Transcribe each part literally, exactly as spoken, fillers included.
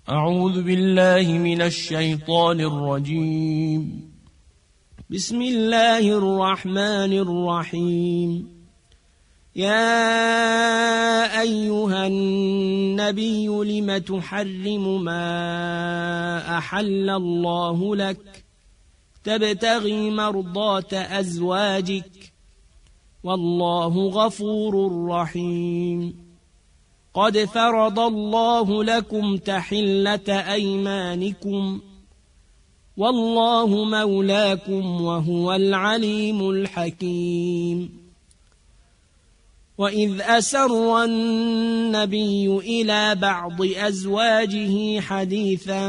أعوذ بالله من الشيطان الرجيم. بسم الله الرحمن الرحيم. يا أيها النبي لم تحرم ما أحل الله لك تبتغي مرضات أزواجك والله غفور رحيم. قد فرض الله لكم تحلة أيمانكم والله مولاكم وهو العليم الحكيم. وإذ أسر النبي إلى بعض أزواجه حديثا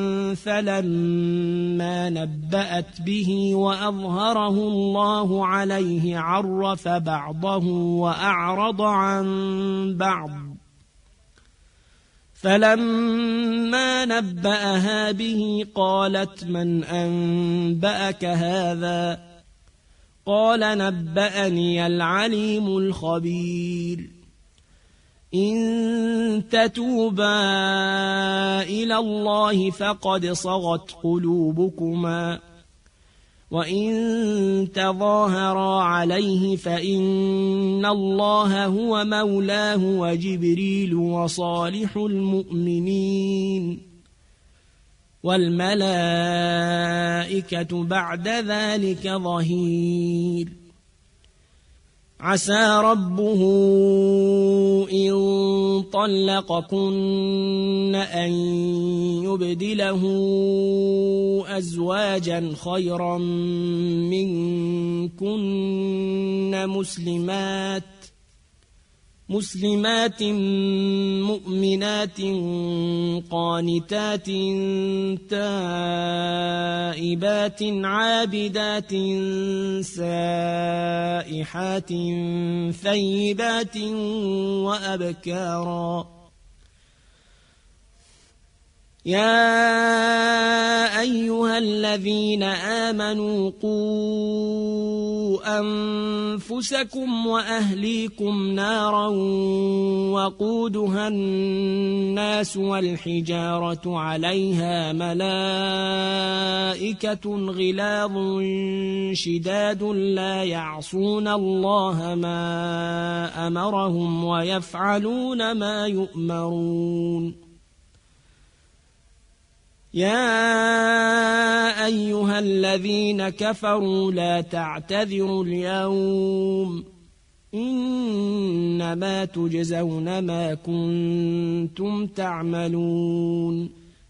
فلما نبأت به وأظهره الله عليه عرف بعضه وأعرض عن بعض، فلما نبأها به قالت من أنبأك هذا؟ قال نبأني العليم الخبير. إن تتوبا إلى الله فقد صغت قلوبكما وإن تظاهرا عليه فإن الله هو مولاه وجبريل وصالح المؤمنين والملائكة بعد ذلك ظهير. عسى ربه إن طلقكن أن يبدله أزواجا خيرا منكن مسلمات مسلمات مؤمنات قانتات تائبات عابدات سائحات ثيبات وأبكارا. يا أيها الذين آمنوا قوا أنفسكم وأهليكم نارا وقودها الناس والحجارة عليها ملائكة غلاظ شداد لا يعصون الله ما أمرهم ويفعلون ما يؤمرون. يا أيها الذين كفروا لا تعتذروا اليوم إنما تجزون ما كنتم تعملون.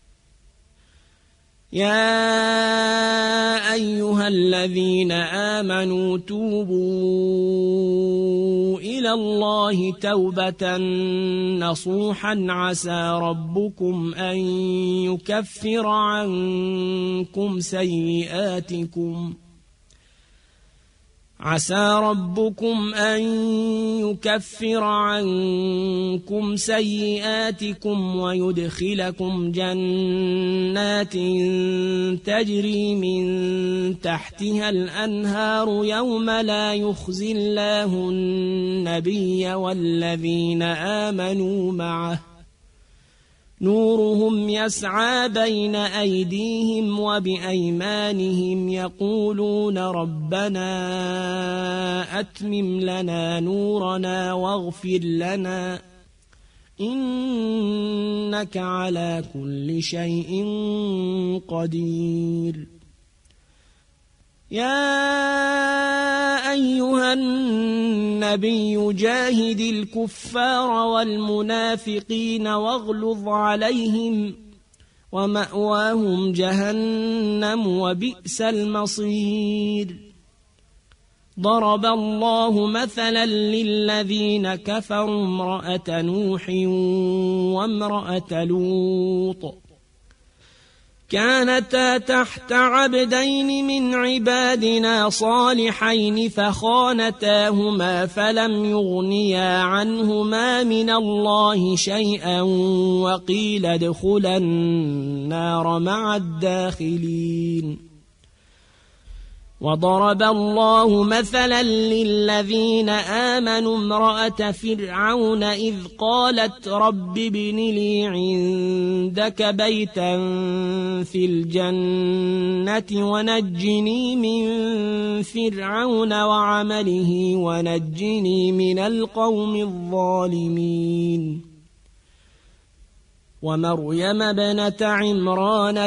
يا أيها الذين آمنوا توبوا إلى الله توبة نصوحا عسى ربكم أن يكفر عنكم سيئاتكم عسى ربكم أن يكفر عنكم سيئاتكم ويدخلكم جنات تجري من تحتها الأنهار يوم لا يخزي الله النبي والذين آمنوا معه نورهم يسعى بين أيديهم وبأيمانهم يقولون ربنا أتمم لنا نورنا واغفر لنا إنك على كل شيء قدير. يا أيها النبي جاهد الكفار والمنافقين واغلظ عليهم ومأواهم جهنم وبئس المصير. ضرب الله مثلا للذين كفروا امرأة نوح وامرأة لوط كانتا تحت عبدين من عبادنا صالحين فخانتاهما فلم يغنيا عنهما من الله شيئا وقيل ادخلا النار مع الداخلين. وضرب الله مثلا للذين آمنوا امرأة فرعون إذ قالت رب ابن لي عندك بيتا في الجنة ونجني من فرعون وعمله ونجني من القوم الظالمين ومريم ابنة عمران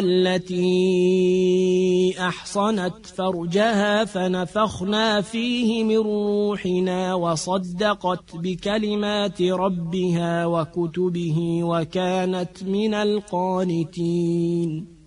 التي أحصنت فرجها فنفخنا فيه من روحنا وصدقت بكلمات ربها وكتبه وكانت من القانتين